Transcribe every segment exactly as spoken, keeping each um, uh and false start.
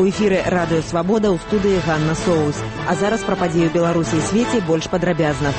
У эфіры радыё «Свабода», ў студыі Ганна Соус. А зараз пра падзеі ў Беларусі і свеце больш падрабязна.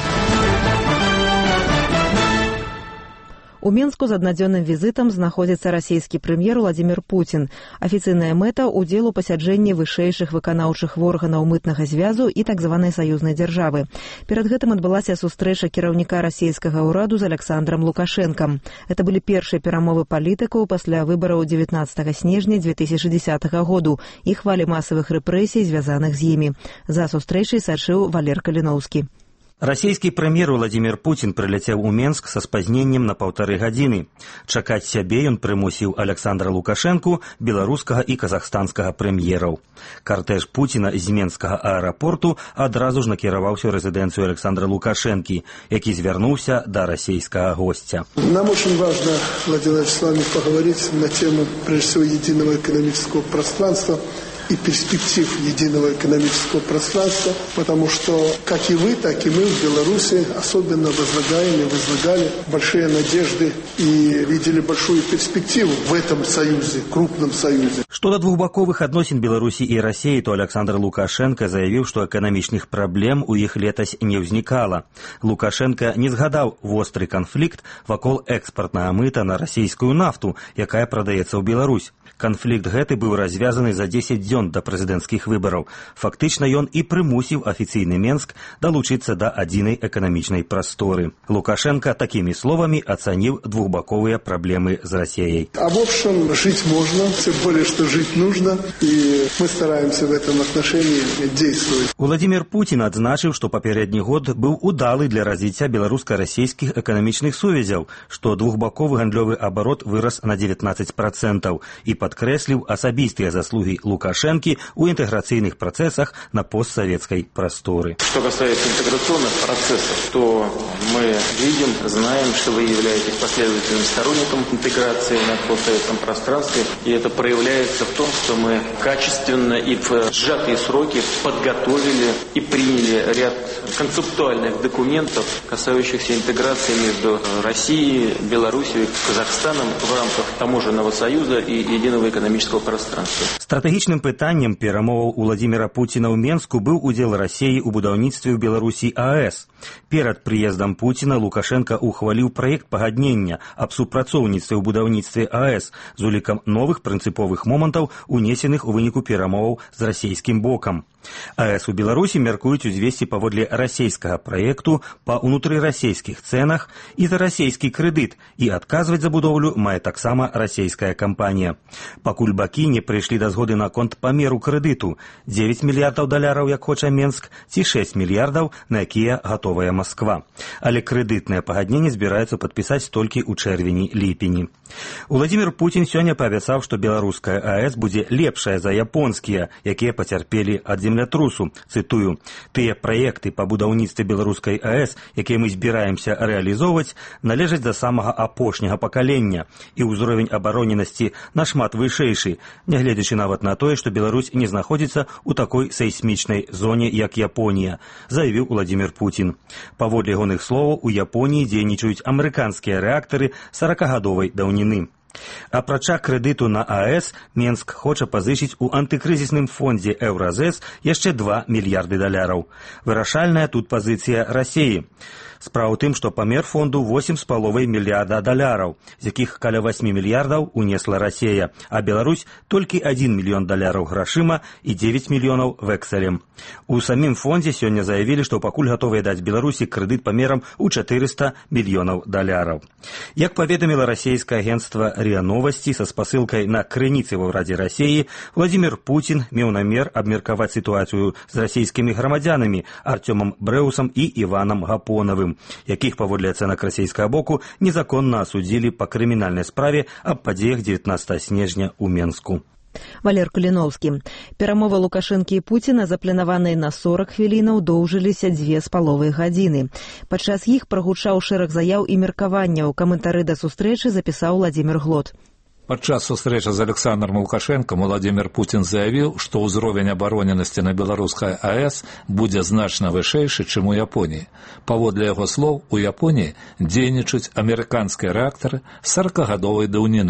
У Менску з аднадзённым візітам знаходзіцца расійскі прэм'ер Владзімір Пуцін. Афіцыйная мэта – удзел у пасяджэнні вышэйшых выканаўчых органаў мытнага звязу і так званай саюзнай дзяржавы. Перад гэтым адбылася сустрэча кіраўніка расійскага ўраду з Аляксандрам Лукашэнкам. Это былі першыя перамовы палітыкаў пасля выбараў дзевятнаццатага снежня дзве тысячы дзесятага году і хвалі масавых рэпрэсій, звязаных з імі. За сустрэчай сачыў Валер Каліноўскі. Расійскі прэм'ер Владзімір Пуцін прыляцеў у Менск са спазненнем на паўтары гадзіны. Чакаць сябе ён прымусіў Аляксандра Лукашэнку, беларускага і казахстанскага прэм'ераў. Картэж Пуціна з менскага аэрапорту адразу ж накіраваўся ў рэзідэнцыю Александра Лукашэнкі, які звярнуўся да расійскага гостя. Нам очень важно, Владимир Владимирович, с вами поговорить на тему, прежде всего, единого экономического пространства и перспектив единого экономического пространства, потому что как и вы, так и мы в Беларуси особенно возлагаем и возлагали большие надежды и видели большую перспективу в этом союзе, крупном союзе. Што да двухбаковых адносін Беларусі і Расіі, то Александр Лукашенко заявіў, што эканамічных праблем у іх летась не ўзнікала. Лукашенко не згадаў востры канфлікт вакол экспартнага мыта на расійскую нафту, якая прадаецца ў Беларусь. Канфлікт гэты быў развязаны за дзесяць дзён да прэзідэнцкіх выбараў. Фактычна ён і прымусіў афіцыйны Менск далучыцца да адзінай эканамічнай прасторы. Лукашенко такімі словамі ацаніў двухбаковыя праблемы з Расіяй. А в общем, жить можно, тем более, что жить нужно, и мы стараемся в этом отношении действовать. Владзімір Пуцін адзначыў, што папярэдні год быў удалы для развіцця беларуска-расійскіх эканамічных сувязяў, што двухбаковы гандлёвы абарот вырас на девятнадцать процентов і падкрэсліў асабістыя заслугі Лукашэнкі ў інтэграцыйных працэсах на постсоветской просторы. Что касается интеграционных процессов, то мы видим, знаем, что вы являетесь последовательным сторонником интеграции на постсоветском пространстве, и это проявляется в том, что мы качественно и в сжатые сроки подготовили и приняли ряд концептуальных документов, касающихся интеграции между Россией, Белоруссией и Казахстаном в рамках таможенного союза и единого экономического пространства. Стратэгічным пытаннем перамоваў Владзіміра Пуціна ў Менску быў удзел Расіі ў будаўніцтве ў Беларусі АЭС. Перад прыездам Пуціна Лукашенко ухваліў праект пагаднення аб супрацоўніцтве ў будаўніцтве АЭС з улікам новых прынцыповых момантаў, унесеных у выніку перамоваў з расійскім бокам. АЭС у Беларусі мяркуюць узвесці паводле расійскага праекту па ўнутрырасійскіх цэнах і за расійскі крэдыт, і адказваць за будоўлю мае таксама расійская кампанія. Пакуль бакі не прыйшлі да згоды наконт памеру крэдыту – дзевяць мільярдаў даляраў, як хоча Менск, ці шэсць мільярдаў, на якія гатовая Масква. Але крэдытнае пагадненне збіраюцца падпісаць толькі ў чэрвені-ліпені. Владзімір Пуцін сёння паабяцаў, што беларуская АЭС будзе лепшая за японскія, якія пацярпелі ад землятрусу. Цытую: «Тыя праекты па будаўніцтве беларускай АЭС, якія мы збіраемся рэалізоўваць, належаць да самага апошняга пакалення, і ўзровень абароненасці нашмат вышэйшы, нягледзячы нават на тое, што Беларусь не знаходзіцца ў такой сейсмічнай зоне, як Японія», заявіў Владзімір Пуцін. Паводле ягоных словаў, у Японіі дзейнічаюць амерыканскія рэактары саракагадовай даўніны. Апрача крэдыту на АЭС, Менск хоча пазычыць у антыкрызісным фондзе Еўразэс яшчэ два мільярды даляраў. Вырашальная тут пазіцыя Расіі. Справа ў тым, што памер фонду восемь з паловай мільярда даляраў, з якіх каля восьмі мільярдаў унесла Расія, а Беларусь толькі адзін мільён даляраў грашыма і дзевяць мільёнаў вэксалем. У самім фондзе сёння заявілі, што пакуль гатовыя даць Беларусі крэдыт памерам у чатырыста мільёнаў даляраў. Як паведаміла расійскае агенцтва РИА Новости са спасылкай на крыніцы ва ўрадзе Расіі, Владзімір Пуцін меў намер абмеркаваць сітуацыю з расійскімі грамадзянамі Артёмам Брэусам і Іванам Гапонавым, якіх паводле ацэнак расійскага боку незаконна асудзілі па крымінальнай справе аб падзеях дзевятнаццатага снежня ў Менску. Валер Каліноўскі. Перамовы Лукашэнкі і Пуціна, запланаваныя на сорок хвілінаў, доўжыліся дзве з паловай гадзіны. Падчас іх прагучаў шэраг заяў і меркаванняў. Каментары да сустрэчы запісаў Владзімір Глот. Падчас сустрэчы з Александром Лукашэнкам Владзімір Пуцін заявіў, што ўзровень абароненасці на беларускай АЭС будзе значна вышэйшы, чым у Японіі. Паводле яго слоў, у Японіі дзейнічаюць амерыканскія рэактары саракагадовай даўніны,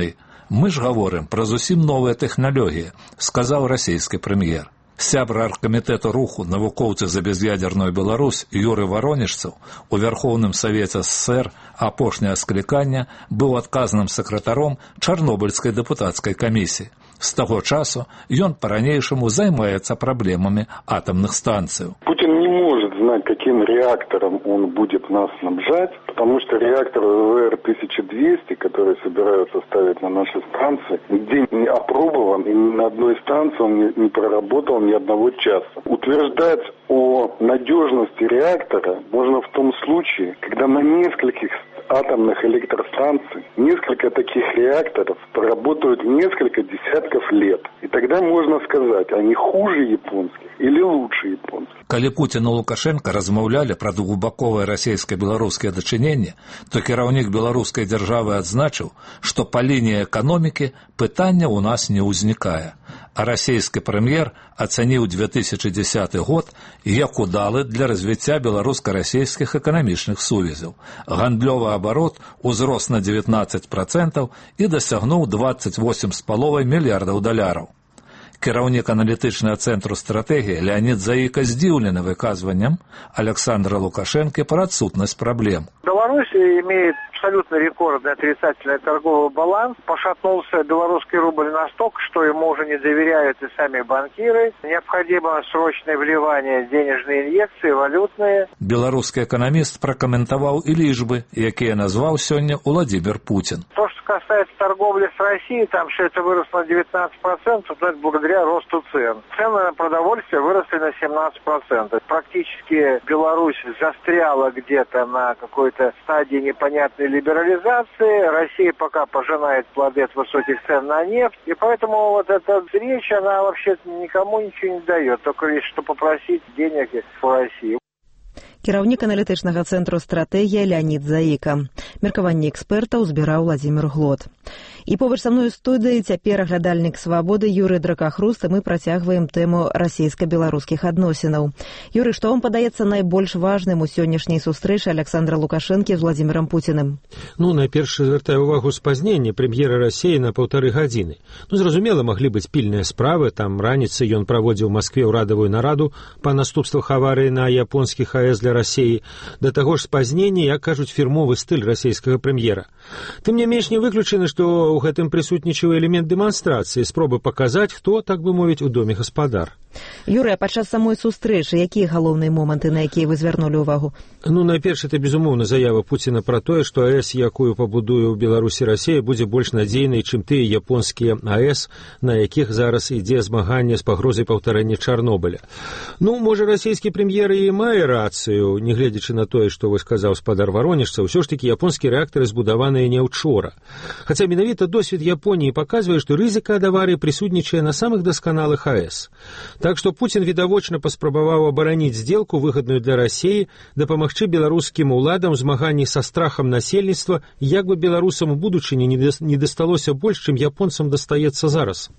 Мы ж гаворым пра зусім новыя тэхналогіі, сказаў расійскі прэм'ер. Сябра аргкамітэту руху навукоўцы за без'ядерную Беларусь Юры Варонежцаў у Вярхоўным Савеце СССР апошняе склікання быў адказным сакратаром Чарнобыльскай дэпутацкай камісіі. З таго часу ён па-ранейшаму займаецца праблемамі атомных станцыяў. Путин не может знать, каким реактором он будет нас снабжать, потому что реактор вэ вэ эр тысяча двести, который собираются ставить на нашей станции, нигде не опробован, и ни на одной станции он не, не проработал ни одного часа. Утверждать о надежности реактора можно в том случае, когда на нескольких атомных электростанций несколько таких реакторов проработают несколько десятков лет. И тогда можно сказать, они хуже японских или лучше японских. Калі Путін і Лукашенко размаўлялі пра глыбаковае расійска-беларускае дачыненне, то кіраўнік беларускай дзяржавы адзначыў, што па лініі эканомікі пытання ў нас не ўзнікае. А расійскі прэм'ер ацаніў две тысячы дзесяты год як удалы для развіцця беларуска-расійскіх эканамічных сувязяў. Гандлёвы абарот узрос на дзевятнаццаць працэнтаў і дасягнуў дваццаць восем з паловай мільярдаў даляраў. Кіраўнік аналітычнага цэнтру стратэгіі Леонид Заика здзіўлены выказваннем Александра Лукашенко пра адсутнасць праблем. Беларусь имеет абсолютно рекордный отрицательный торговый баланс. Пошатнулся белорусский рубль настолько, что ему уже не доверяют и сами банкиры. Необходимо срочное вливание денежной инъекции, валютные. Белорусский экономист прокомментовал и лишбы, якія назвал сегодня Владимир Путин. То, что касается торговли с Россией, там все это выросло на девятнадцать процентов, но это благодаря росту цен. Цены на продовольствие выросли на семнадцать процентов. Практически Беларусь застряла где-то на какой-то стадии непонятной либерализации. Россия пока пожинает плоды от высоких цен на нефть. И поэтому вот эта речь, она вообще никому ничего не дает. Только лишь что попросить денег у России. Кіраўнік аналітычнага цэнтру стратэгія Леонид Заика. Меркаванне экспертаў збіраў Владимир Глот. І побач са мною студыі цяпер аглядальнік «Свабоды» Юрый Дракахруст, і мы працягваем тэму расійска-беларускіх адносінаў. Юрый, што вам падаецца найбольш важным у сённяшняй сустрэчы Александра Лукашэнкі з Владимиром Путиным? Ну, найперш звяртаю увагу спазнення прэм'ера Расіі на паўтары гадзіны. Ну, зразумела, маглі быць пільныя справы. Там раніцай ён праводзіў у Маскве ўрадавую нараду па наступствах аварыі на японскіх АЭС для Расіі. Да таго ж спазнення, як кажуць, фірмовы стыль расійскага прэм'ера. Тым не менш, не выключана, што у гэтым прысутнічаў элемент дэманстрацыі, спробы паказаць, хто, так бы мовіць, у доме гаспадар. Юрый, а падчас самой сустрэчы якія галоўныя моманты, на якія вы звярнулі ўвагу? Ну, найперш, это, безумоўна, заява Пуціна пра тое, што АЭС, якую пабудуе ў Беларусі Расія, будзе больш надзейнай, чым тыя японскія АЭС, на якіх зараз ідзе змаганне з пагрозай паўтарэння Чарнобыля. Ну, можа, расійскі прэм'ер і мае рацыю, не гледзячы на тое, што вось сказаў спадар Варонежца, ўсё ж такі японскія рэактары збудаваныя не ўчора. Хаця менавіта досвед Японіі паказвае, што рызыка ад аварыі прысутнічае на самых дасканалых АЭС. Так што Пуцін відавочна паспрабаваў абараніць здзелку, выгадную для Расіі, дапамагчы беларускім уладам змаганні са страхам насельніцтва, як бы беларусам у будучыні не дасталося больш, чым японцам дастаецца зараз.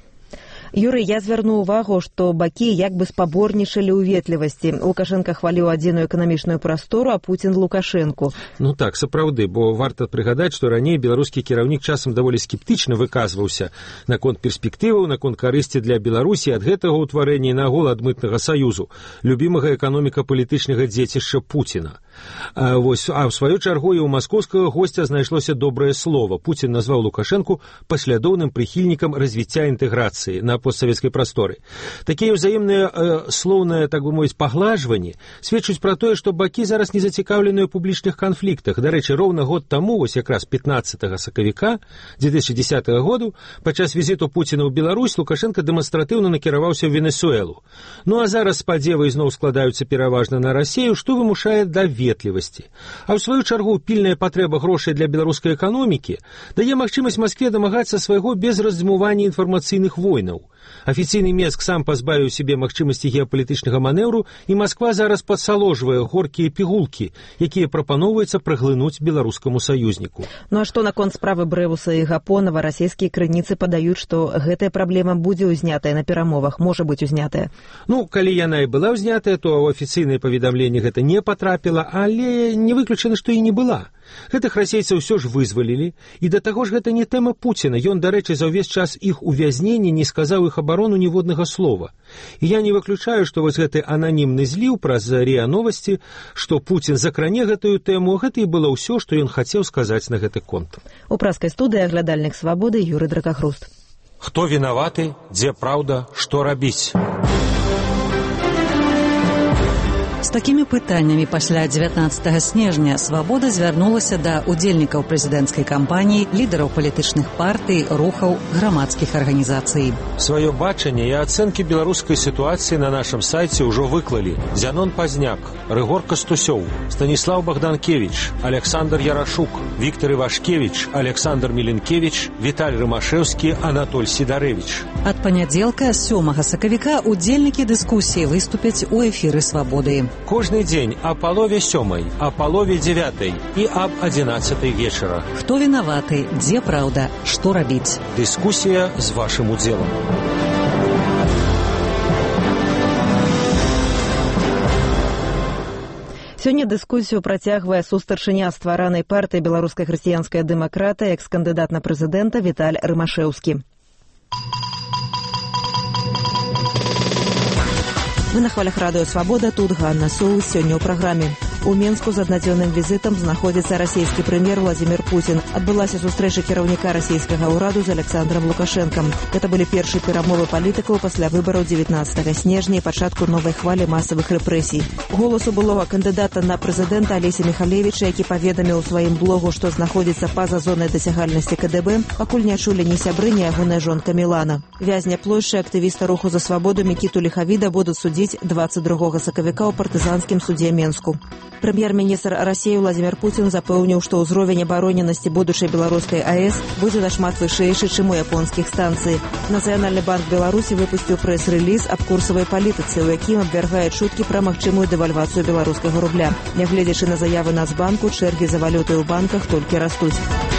Юрый, я звярну увагу, што бакі як бы спаборнічалі ў ветлівасці. Лукашенко хваліў адзіную эканамічную прастору, а Путін Лукашенку. Ну так, сапраўды, бо варта прыгадаць, што раней беларускі кіраўнік часам даволі скептычна выказваўся наконт перспектываў, наконт карысці для Беларусі ад гэтага ўтварэння і нагул ад мытнага саюзу, любімага эканоміка-палітычнага дзецішча Пуціна. А, вось, а ў сваю чаргу і ў маскоўскага госця знайшлося добрае слово. Пуцін назваў Лукашенку паслядоўным прыхільнікам развіцця інтэграцыі на постсоветской просторы. Такие взаимные э, слоўныя, так бы мовіць, паглажванні сведчуць пра тое, што бакі зараз не зацікаўленыя ў публічных канфліктах. Дарэчы, роўна год таму, вось якраз пятнаццатага сакавіка две тысячи десятого году, падчас візіту Пуціна ў Беларусь, Лукашенко дэманстратыўна накіраваўся ў Венесуэлу. Ну а зараз спадзевы ізноў складаюцца пераважна на Расію, што вымушае да ветлівасці. А ў сваю чаргу пільная патрэба грошай для беларускай эканомікі дае магчымасць Маскве дамагацца свайго без раздзьмування інфармацыйных войнаў. Афіцыйны Мінск сам пазбавіў сябе магчымасці геапалітычнага манеўру, і Масква зараз падсаложвае горкія пігулкі, якія прапаноўваецца праглынуць беларускаму саюзніку. Ну а што наконт справы Брэвуса і Гапонова? Расійскія крыніцы падаюць, што гэтая праблема будзе ўзнятая на перамовах, можа быць узнятая. Ну, калі яна і была ўзнятая, то ў афіцыйнае паведамленне гэта не патрапіла, але не выключана, што і не была. Гэтых расейцаў ўсё ж вызвалілі, і да таго ж гэта не тэма Пуціна. Ён, дарэчы, за ўвесь час іх увязнення не сказаў іх абарону ніводнага слова. І я не выключаю, што вось гэты ананімны зліў праз РИА Новосці, што Пуцін закране гэтую тэму, гэта і было ўсё, што ён хацеў сказаць на гэты конт. У праскай студыі аглядальнік «Свабоды» Юрый Дракахруст. Хто вінаваты, дзе праўда, што рабіць? З такімі пытаннямі пасля дзевятнаццатага снежня «Свабода» звярнулася да удзельнікаў прэзідэнцкай кампаніі, лідараў палітычных партый, рухаў, грамадскіх арганізацый. Сваё бачанне і ацэнкі беларускай сітуацыі на нашым сайце ўжо выклалі Зянон Пазняк, Рыгор Кастусёў, Станіслаў Богданкевич, Александр Ярашук, Віктор Івашкевич, Александр Міленкевич, Віталь Рымашэўскі, Анатоль Сідарэвіч. Ад панядзелка сёмага сакавіка удзельнікі дыскусіі выступяць у эфіры «Свабоды». Кожны дзень о палове сёмай, о палове дзевятай і аб адзінаццатай вечара. Хто вінаваты, дзе праўда, што рабіць? Дыскусія з вашым удзелам. Сёння дыскусію працягвае сустарчыня стваранай партыі беларускай хрысціянская дэмакратыя, экс-кандыдат на прэзідэнта Віталь Рымашэўскі. Вы на хвалях радыё «Свабода», тут Ганна Соус. Сёння ў праграме. У Менску з аднадзённым візітам знаходзіцца расійскі прэм'ер Владзімір Пуцін. Адбылася сустрэча кіраўніка расійскага ўраду з Александром Лукашэнкам. Гэта былі першыя перамовы палітыкаў пасля выбараў дзевятнаццатага снежня і пачатку новай хвалі масавых рэпрэсій. Голасу былога кандыдата на прэзідэнта Алеся Міхалевіча, які паведаміў у сваім блогу, што знаходзіцца па-за зонай дасягальнасці КДБ, пакуль не чулі ні сябры, ні ягоная жонка Мілана. Вязня плошчы актывіста руху за свабоду Мікіту Ліхавіда будуць судзіць дваццаць другога сакавіка ў партызанскім судзе Менску. Прэм'ер-міністр Расіі Владзімір Пуцін запэўніў, што ўзровень абароненасці будучай беларускай АЭС будзе нашмат вышэйшы, чым у японскіх станцый. Нацыянальны банк Беларусі выпусціў прэс-рэліз аб курсавай палітыцы, у якім абвяргае чуткі пра магчымую дэвальвацыю беларускага рубля. Нягледзячы на заявы Нацбанку, чэргі за валютай у банках толькі растуць.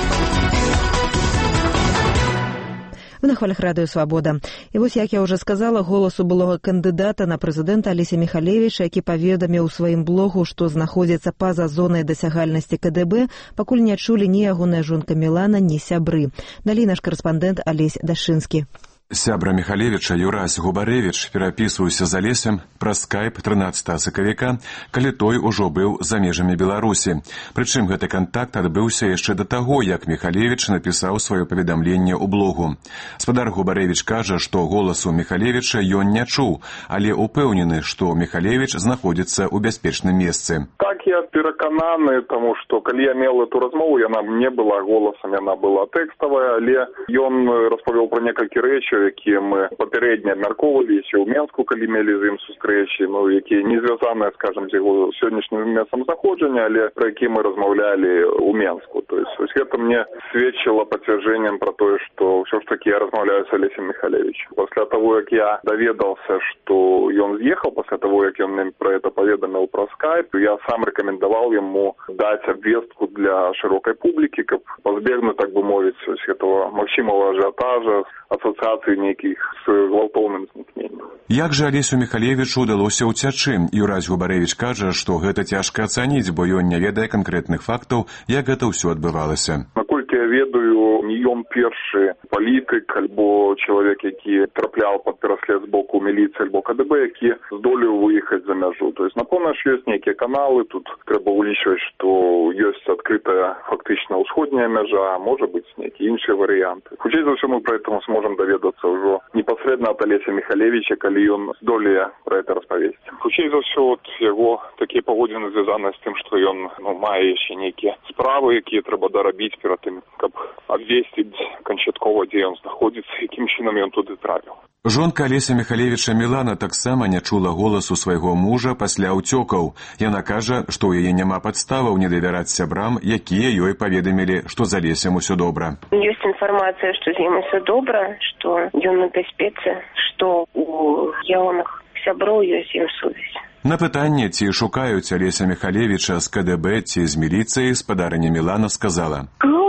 Вы на хвалях радыё «Свабода». І вось, як я ўжо сказала, голасу былога кандыдата на прэзідэнта Алеся Міхалевіча, які паведаміў у сваім блогу, што знаходзіцца па-за зонай дасягальнасці КДБ, пакуль не чулі ні ягоная жонка Мілана, ні сябры. Далей наш карэспандэнт Алесь Дашынскі. Сябра Міхалевіча Юрась Губарэвіч перапісваўся з Алесем праз скайп трынаццатага сакавіка, калі той ужо быў за межамі Беларусі. Прычым гэты кантакт адбыўся яшчэ да таго, як Міхалевіч напісаў сваё паведамленне ў блогу. Спадар Губарэвіч кажа, што голасу Міхалевіча ён не чуў, але упэўнены, што Міхалевіч знаходзіцца ў бяспечным месцы. Так, я перакананы, таму што калі я меў эту размову, яна не была голасам, яна была тэкставая, але ён распавёў пра некалькі рэчаў, якія мы папярэдне абмяркоўваліся ў Менску, калі мелі з ім сустрэчы, ну, якія не звязаныя, скажам, з яго сённяшнім месцам знаходжання, але пра які мы размаўлялі ў Менску. То есть, гэта мне сведчыла пацвярджэннем пра тое, што ўсё ж такі я размаўляю з Алесем Міхалевічем. Пасля таго, як я даведаўся, што ён з'ехаў, пасля таго, як ён мне пра гэта паведаміў пра скайп, я сам рэкамендаваў яму даць абвестку для шырокай публікі, каб пазбегнуць, так бы мовіць, гэтага магчымага ажыятажа, асацыяцыі нейкіх з гвалтоўным знікненнем. Як жа Алесю Міхалевічу ўдалося ўцячы? Юрась Губарэвіч кажа, што гэта цяжка ацаніць, бо ён не ведае канкрэтных фактаў, як гэта ўсё адбывалася. Наколькі я ведаю, не ён першы палітык альбо чалавек, які трапляў пад пераслед з боку міліцыі альбо КДБ, які здолеў выехаць за мяжу. То есть, напэўна, ж ёсць нейкія каналы, тут трэба ўлічваць, што ёсць адкрытая фактычна ўсходняя мяжа, можа быць нейкія іншыя варыянты. Хутчэй за ўсё мы пра гэта сможам даведацца ўжо непасрэдна ад Алеся Міхалевіча, калі ён здолее пра гэта распавесці. Хутчэй за ўсё от яго такія паводзіны звязаныя з тым, што ён ну, мае яшчэ нейкія справы, якія трэба дарабіць перад тым, каб абвесціць канчаткова, дзе ён знаходзіцца, якім чынам ён туды трапіў. Жонка Алеся Міхалевіча Мілана таксама не чула голасу свайго мужа пасля ўцёкаў. Яна кажа, што ў яе няма падставаў не давяраць сябрам, якія ёй паведамілі, што з Алесем усё добра. Ёсць інфармацыя, што з ім усё добра, што ён у бяспецы, што у ягоных сяброў ёсць ім сувязь. На пытанне, ці шукаюць Алеся Міхалевіча з КДБ ці з міліцыі, спадарыня Мілана сказала. Ну, ніхто да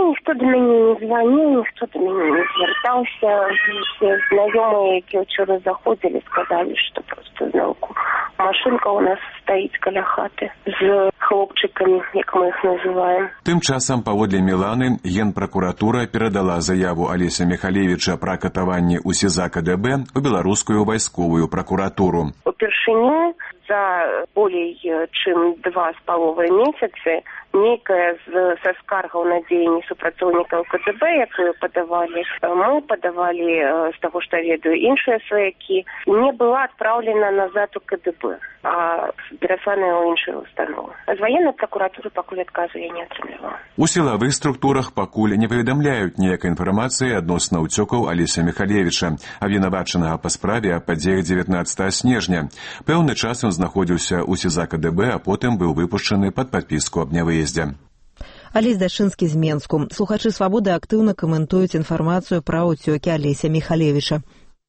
до мяне не звонил, никто до меня не звертался. Все знакомые, которые вчера заходили, сказали, что просто знауку. Машинка у нас стоит каля хаты з хлопчиками, як мы их называем. Тым часам, паводле Міланы, Генпракуратура перадала заяву Алеся Михалевича пра катаванне ў СІЗА КДБ у беларускую вайсковую пракуратуру. Упершыню за болей чым два з паловай месяцы некая з, са скаргаў на дзеянні супрацоўнікаў КДБ, якую падавалі, мы падавалі з таго, што ведаю, іншыя сваякі, не была адпраўлена назад у КДБ, а перасланая ў іншую установу. З ваеннай пракуратуры пакуль адказу я не атрымлівала. У сілавых структурах пакуль не паведамляюць ніякай інфармацыі адносна ўцёкаў Алеся Михалевича, абвінавачанага па справе аб падзеях дзевятнаццатага снежня. Пэўны час ён знаходзіўся ў СІЗА КДБ, а потым быў выпушчаны пад падпіску аб нявыездзе. Алесь Дашынскі з Менску. Слухачы «Свабоды» актыўна каментуюць інфармацыю пра ўцёкі Алеся Михалевича.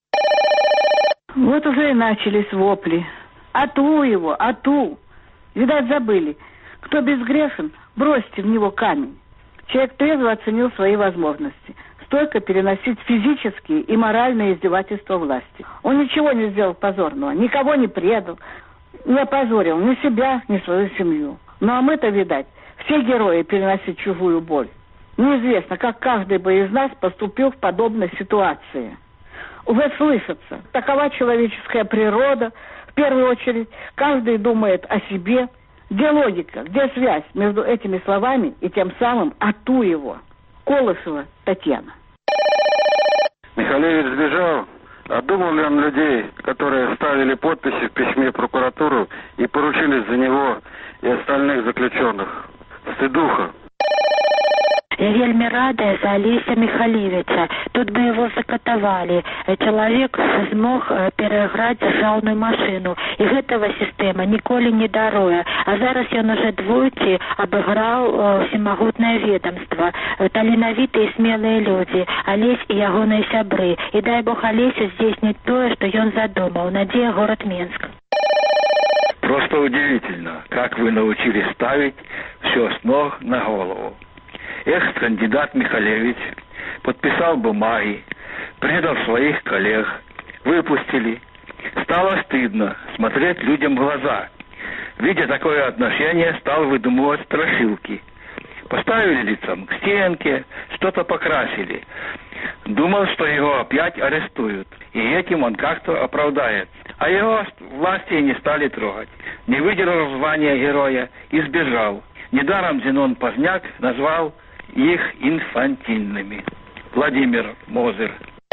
Вот уже и начались вопли. Ату его, ату. Видать, забыли. Кто безгрешен, бросьте в него камень. Человек трезво оценил свои возможности. Стойко переносить физические и моральные издевательства власти. Он ничего не сделал позорного, никого не предал, не опозорил ни себя, ни свою семью. Ну а мы-то, видать, все герои переносить чужую боль. Неизвестно, как каждый бы из нас поступил в подобной ситуации. Уже слышится, такова человеческая природа. В первую очередь, каждый думает о себе. Где логика, где связь между этими словами и тем самым «ату его»? Колосова Татьяна. Михалевич сбежал. А думал ли он людей, которые ставили подписи в письме в прокуратуру и поручились за него и остальных заключенных? Стыдуха. Я вельми рада за Алеся Михалевича. Тут бы его закатовали. Человек смог переиграть державную машину. И этого система николи не даруя. А зараз он уже двойчі обыграл всемогутное ведомство. Таленовитые и смелые люди. Алесь и ягоные сябры. И дай бог Алесю здійснить то, что он задумал. Надея, город Минск. Просто удивительно, как вы научились ставить все с ног на голову. Экс-кандидат Михалевич подписал бумаги, предал своих коллег, выпустили. Стало стыдно смотреть людям в глаза. Видя такое отношение, стал выдумывать страшилки. Поставили лицом к стенке, что-то покрасили. Думал, что его опять арестуют, и этим он как-то оправдает. А его власти не стали трогать. Не выдержал звания героя и сбежал. Недаром Зенон Поздняк назвал их инфантильными. Владимир Мозер.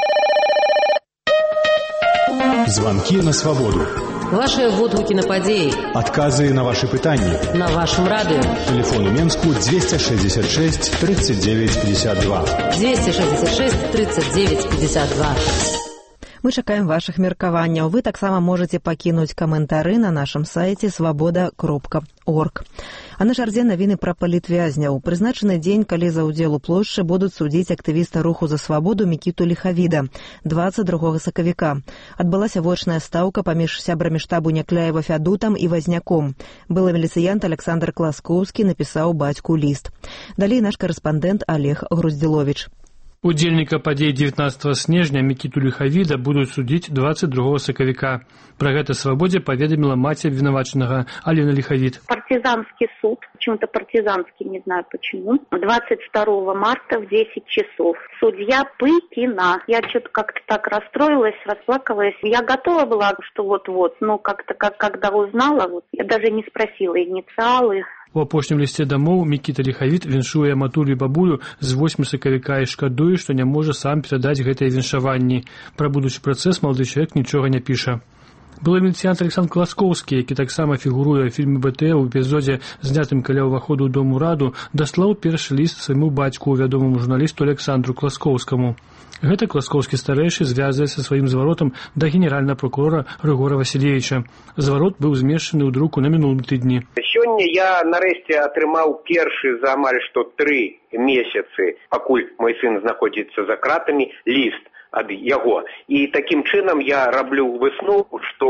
Звонки на свободу. Ваши водгуки на подеи. Отказы на ваши пытания. На вашем радио. Телефон у Менску двести шестьдесят шесть тридцать девять пятьдесят два. двести шестьдесят шесть тридцать девять пятьдесят два. Мы чакаем вашых меркаванняў. Вы таксама можете пакінуць каментары на нашым сайце свабода кропка орг. А на чарзе навіны пра палітвязняў. Прызначаны дзень, калі за ўдзел у плошчы будуць судзіць актывіста руху за свабоду Мікіту Ліхавіда двадцать другога сакавіка. Адбылася вочная стаўка паміж сябрамі штабу Някляева Фядутам і Вазняком. Былы міліцыянт Александр Класкоўскі напісаў бацьку ліст. Далей наш карэспандэнт Олег Груздзіловіч. Удзельніка падзей дзевятнаццатага снежня Мікіту Ліхавіда будуць судзіць двадцать другога сакавіка. Пра гэта свабодзе паведаміла маці абвінавачанага Алена Ліхавід. Партизанский суд, почему-то партизанский, не знаю почему, двадцать второго марта в десять часов. Судья Пыкина. Я что-то как-то так расстроилась, расплакалась. Я готова была, что вот-вот, но как-то как, когда узнала, вот, я даже не спросила инициалы. У апошнім лісце дамоў Мікіта Ліхавід віншуе матулю і бабулю з восьмага сакавіка і шкадуе, што не можа сам перадаць гэтыя віншаванні. Пра будучы працэс малады чалавек нічога не піша. Былы міліцыянт Александр Класкоўскі, які таксама фігуруе ў фільме БТ ў эпізодзе, знятым каля ўваходу ў дом ураду, даслаў першы ліст свайму бацьку, вядомаму журналісту Александру Класкоўскаму. Гэта Класкоўскі старэйшы звязваецца сваім зваротам да генеральнага прокурора Рыгора Васілевіча. Зварот быў змешчаны ў друку на мінулым тыдні. Сёння я нарэшце атрымаў першы за амаль што тры месяцы, пакуль мой сын знаходзіцца за кратамі, ліст ад яго. І такім чынам я раблю выснову, што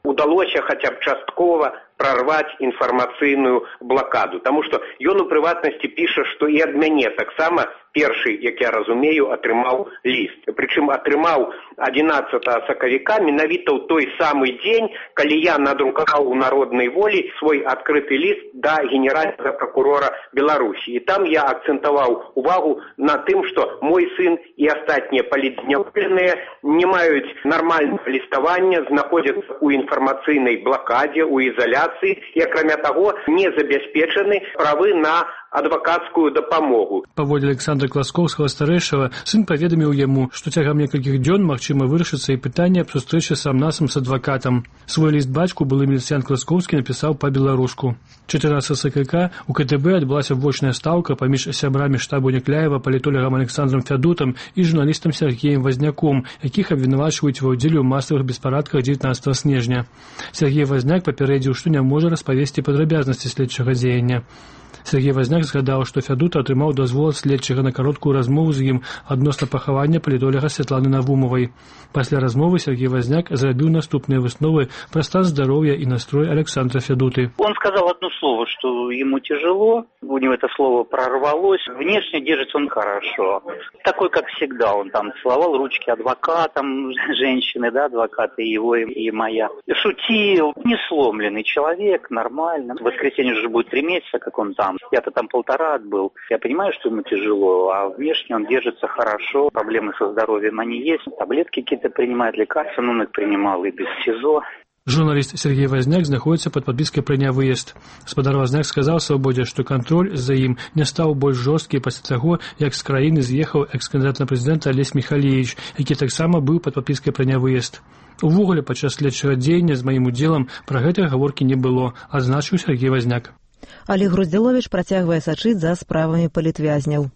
удалося хотя б часткова прорваць інфармацыйную блакаду. Таму што ён у прыватнасці піша, што і ад мяне таксама першы, як я разумею, атрымаў ліст. Прычым атрымаў адзінаццатага сакавіка менавіта ў той самы дзень, калі я надрукаваў у народнай волі свой адкрыты ліст да генеральнага прокурора Беларусі. І там я акцэнтаваў увагу на тым, што мой сын і астатнія палітзняволеныя не маюць нармальнага ліставання, знаходзяцца ў інфармацыйнай блакадзе, у ізаляцыі, і, акрамя таго, не забяспечаны правы на адвакацкую дапамогу. Паводле Александра Класкоўскага старэйшага, сын паведаміў яму, што цягам некалькіх дзён магчыма вырашыцца і пытанне аб сустрэчы сам-насам з адвакатам. Свой ліст бацьку былы міліцыянт Класкоўскі напісаў па-беларуску. чатырнаццатага сакавіка у ка тэ бэ адбылася вочная стаўка паміж сябрамі штабу Някляева, палітолагам Александром Фядутам і журналістам Сергеем Возняком, якіх абвінавачваюць ва ўдзеле ў масавых беспарадках дзевятнаццатага снежня. Сергей Возняк папярэдзіў, што не можа распавесці падрабязнасці следчага дзеяння. Сергей Возняк згадаў, што Фядут атрымаў дазвол следчага на кароткую размову з ім адносна пахавання палітоляга Святланы Навумавай. Пасля размовы Сергей Возняк зрабіў наступныя высновы пра стан здароўя і настрой Александра Фядуты. Он сказал одно слово, что ему тяжело, у него это слово прорвалось. Внешне держится он хорошо. Такой, как всегда, он там целовал ручки адвокатам, женщины, да, адвокаты его и моя. Шутил, не сломленный человек, нормально. В воскресенье уже будет три месяца, как он там. Я-то там полтора отбыл. Я понимаю, что ему тяжело, а внешне он держится хорошо. Проблемы со здоровьем они есть. Таблетки какие-то принимает, лекарства, но он их принимал и без СИЗО. Журналіст Сергей Возняк знаходзіцца пад падпіскай пра нявыезд. Спадар Возняк сказаў Свабодзе, што кантроль за ім не стаў больш жорсткі пасля таго, як з краіны з'ехаў экс-кандыдат на прэзідэнта Алесь Михалевич, які таксама быў пад падпіскай пра нявыезд. Увогуле, падчас следчага дзеяння з маім удзелам пра гэта гаворкі не было, адзначыў Сергей Возняк. Олег Груздзіловіч працягвае сачыць за справамі палітвязняў.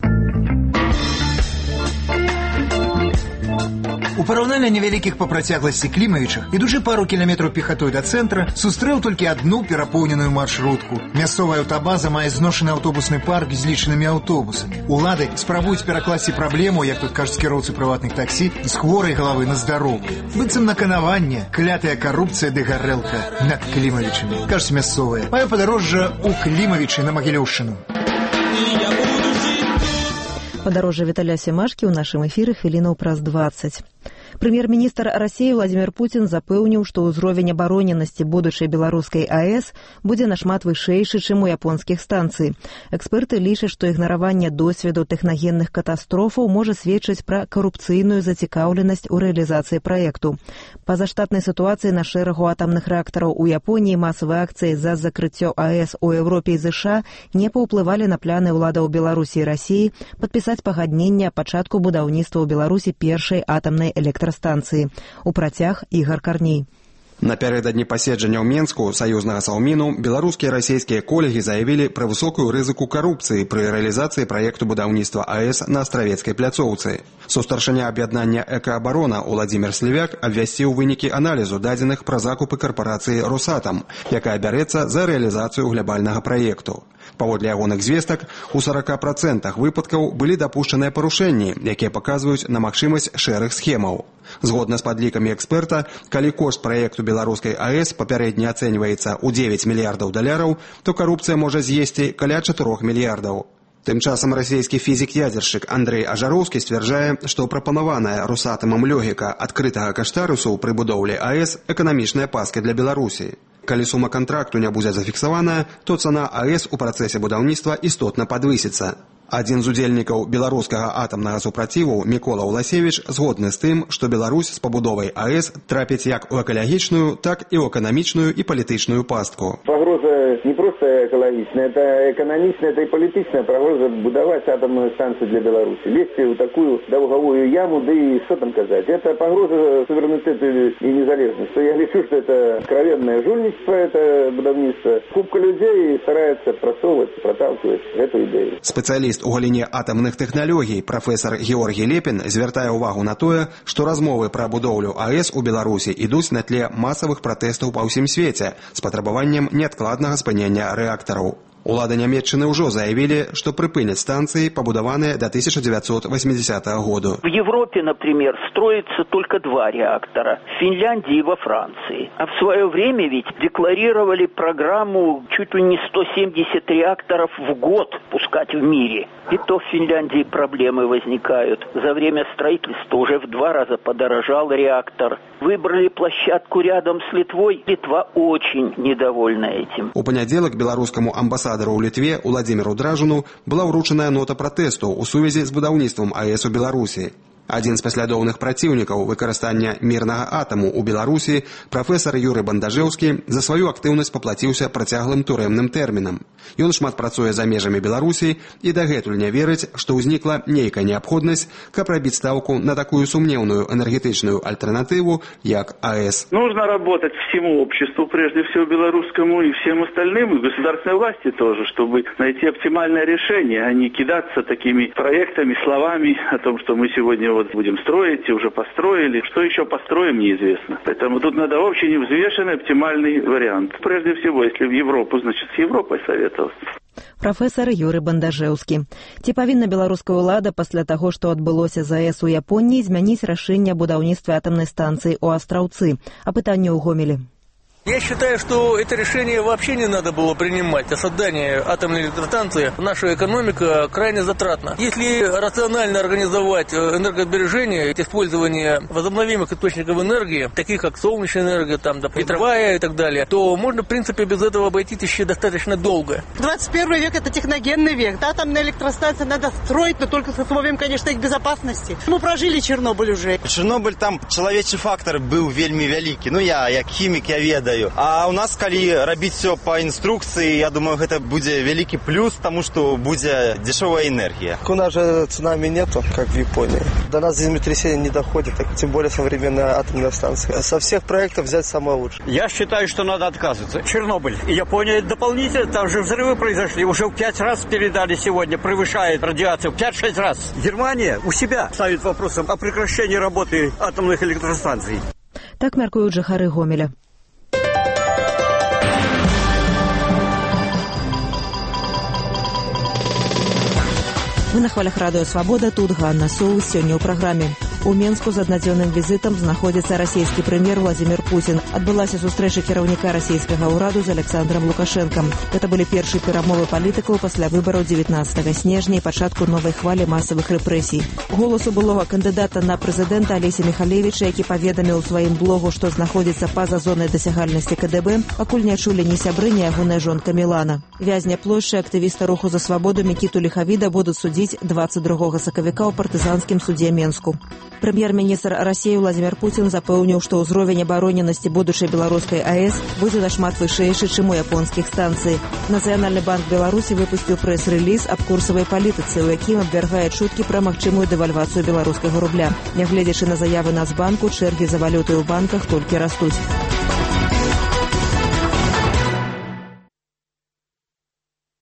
У параўнальна невялікіх па працягласці Клімавічах, ідучы пару кіламетраў пехатой да цэнтра, сустрэў толькі адну перапоўненую маршрутку. Мясцовая аўтабаза мае зношаны аўтобусны парк з лічнымі аўтобусамі. Улады спрабуюць перакласці праблему, як тут кажуць кіроўцы прыватных таксі, з хворай галавы на здаровую. Быццам наканаванне, клятая карупцыя ды гарэлка над Клімавічамі, кажуць мясцовыя. Маё падарожжа ў Клімавічы на Магілёўшчыну. Падарожжа Віталя Семашкі ў нашым эфіры хвілінаў праз дваццаць. Прэм'ер-міністр Расіі Владзімір Пуцін запэўніў, што ўзровень абароненасці будучай беларускай АЭС будзе нашмат вышэйшы, чым у японскіх станцый. Эксперты лічаць, што ігнараванне досведу тэхнагенных катастрофаў можа сведчыць пра карупцыйную зацікаўленасць у рэалізацыі праекту. Па-за штатнай сітуацыі на шэрагу атамных рэактараў у Японіі масавыя акцыі за закрыццё АЭС у Еўропе і ЗША не паўплывалі на пляны ўладаў Беларусі і Расіі падпісаць пагадненне аб пачатку будаўніцтва ў Беларусі першай атамнай электрастанцыі. У працяг Ігар Карней. Напярэдадні паседжання ў Менску саюзнага Саўміну беларускія і расійскія калегі заявілі пра высокую рызыку карупцыі пры рэалізацыі праекту будаўніцтва АЭС на астравецкай пляцоўцы. Сустаршыня аб'яднання «Экаабарона» Уладзімір Слівяк абвясціў вынікі аналізу дадзеных пра закупы карпорацыі «Росатам», якая бярэцца за рэалізацыю глябальнага праекту. Паводле ягоных звестак, у сорока процентах выпадкаў былі дапушчаныя парушэнні, якія паказваюць на магчымасць шэрых схемаў. Згодна з падлікамі эксперта, калі кошт праекту беларускай АЭС папярэдне ацэньваецца ў дзевяць мільярдаў даляраў, то карупцыя можа з'есці каля чатырох мільярдаў. Тым часам расійскі фізік-ядзершчык Андрэй Ажароўскі сцвярджае, што прапанаваная «Росатамам» логіка адкрытага каштарысу пры будоўлі АЭС эканамічная пастка для Беларусі. Калі сума контракту не будзе зафіксаваная, то цана АЭС у працэсе будаўніцтва істотна падвысіцца. Адзін з удзельнікаў беларускага атамнага супраціву Мікола Уласевіч згодны з тым, што Беларусь з пабудовай АЭС трапіць як у экалагічную, так і ў эканамічную і палітычную пастку. Пагроза не проста экалагічная, это эканамічная, это і палітычная пагроза будаваць атамную станцыю для Беларусі. Лезці ў такую даўгавую яму, ды і што там казаць. Это пагроза суверэнітэту і незалежнасці. Я лічу, што это откровенное жульніцтва, это будаўніцтва. Купка людзей стараецца прасоўваць, проталкиваць гэту ідэю. Спецыяліст у галіне атамных тэхналогій прафесар Георгій Лепін звяртае ўвагу на тое, што размовы пра будоўлю АЭС у Беларусі ідуць на тле масавых пратэстаў па ўсім свеце з патрабаваннем неадкладнага спынення рэактараў. Улады Нямецчыны ўжо заявілі, што прыпыняць станцыі, пабудаваныя до тысяча девятьсот восьмидесятого года. В Европе, например, строится только два реактора – в Финляндии и во Франции. А в свое время ведь декларировали программу чуть ли не сто семьдесят реакторов в год пускать в мире. И то в Финляндии проблемы возникают. За время строительства уже в два раза подорожал реактор. Выбрали площадку рядом с Литвой. Литва очень недовольна этим. У панядзелак беларускаму амбасадару ў Літве Уладзіміру Дражану была ўручаная нота пратэсту ў сувязі з будаўніцтвам АЭС у Беларусі. Адзін з паслядоўных праціўнікаў выкарыстання мірнага атаму ў Беларусі, прафесар Юры Бандажэўскі, за сваю актыўнасць паплаціўся працяглым турэмным тэрмінам. Ён шмат працуе за межамі Беларусі і дагэтуль не верыць, што ўзнікла нейкая неабходнасць, каб рабіць стаўку на такую сумнеўную энергетычную альтэрнатыву, як АЭС. Нужно работать всему обществу, прежде всего белорусскому, и всем остальным, и государственной власти тоже, чтобы найти оптимальное решение, а не кидаться такими проектами, словами о том, что мы сегодня вот будем строить, и уже построили. Что еще построим, неизвестно. Поэтому тут надо очень взвешенный, оптимальный вариант. Прежде всего, если в Европу, значит, с Европой советоваться. Прафесар Юры Бандажэўскі. Ці павінна беларуская ўлада пасля таго, што адбылося з АЭС у Японіі, змяніць рашэнне аб будаўніцтве атамнай станцыі ў Астраўцы? А пытанне ў Гомелі. Я считаю, что это решение вообще не надо было принимать. О создании атомной электростанции наша экономика крайне затратна. Если рационально организовать энергосбережение, использование возобновимых источников энергии, таких как солнечная энергия, там, да, ветровая и так далее, то можно, в принципе, без этого обойтись еще достаточно долго. двадцать первый век – это техногенный век. Да, атомная электростанция надо строить, но только с условием, конечно, их безопасности. Мы прожили Чернобыль уже. Чернобыль, там человечий фактор был вельми великий. Ну, я, як химик, я ведаю. А у нас, калі рабіць все по инструкции, я думаю, это будет великий плюс, потому что будет дешевая энергия. У нас же цунами нету, как в Японии. До нас землетрясения не доходит, так, тем более современная атомная станция. Со всех проектов взять самое лучшее. Я считаю, что надо отказываться. Чернобыль и Япония дополнительно, там же взрывы произошли. Уже в пять раз передали сегодня, превышает радиацию. пять-шесть раз. Германия у себя ставит вопросом о прекращении работы атомных электростанций. Так мяркуюць жыхары Гомеля. Вы на хвалях радыё «Свабода», тут Ганна Соус. Сёння ў праграме. У Менску з аднадзённым візітам знаходзіцца расійскі прэм'ер Владзімір Пуцін. Адбылася сустрэча кіраўніка расійскага ўраду з Александром Лукашэнкам. Гэта былі першыя перамовы палітыкаў пасля выбараў дзевятнаццатага снежня і пачатку новай хвалі масавых рэпрэсій. Голасу былога кандыдата на прэзідэнта Алеся Міхалевіча, які паведаміў у сваім блогу, што знаходзіцца па-за зонай дасягальнасці ка дэ бэ, пакуль не чулі ні сябры, ні ягоная жонка Мілана. Вязня плошчы актывіста руху за свабоду Мікіту Ліхавіда будуць судзіць дваццаць другога сакавіка ў партызанскім судзе Менску. Прэм'ер-міністр Расіі Владзімір Пуцін запэўніў, што ўзровень абароненасці будучай беларускай АЭС будзе нашмат вышэйшы, чым у японскіх станцый. Нацыянальны банк Беларусі выпусціў прэс-рэліз аб курсавай палітыцы, у якім абвяргае чуткі пра магчымую дэвальвацыю беларускага рубля. Нягледзячы на заявы Нацбанку, чэргі за валютай у банках толькі растуць.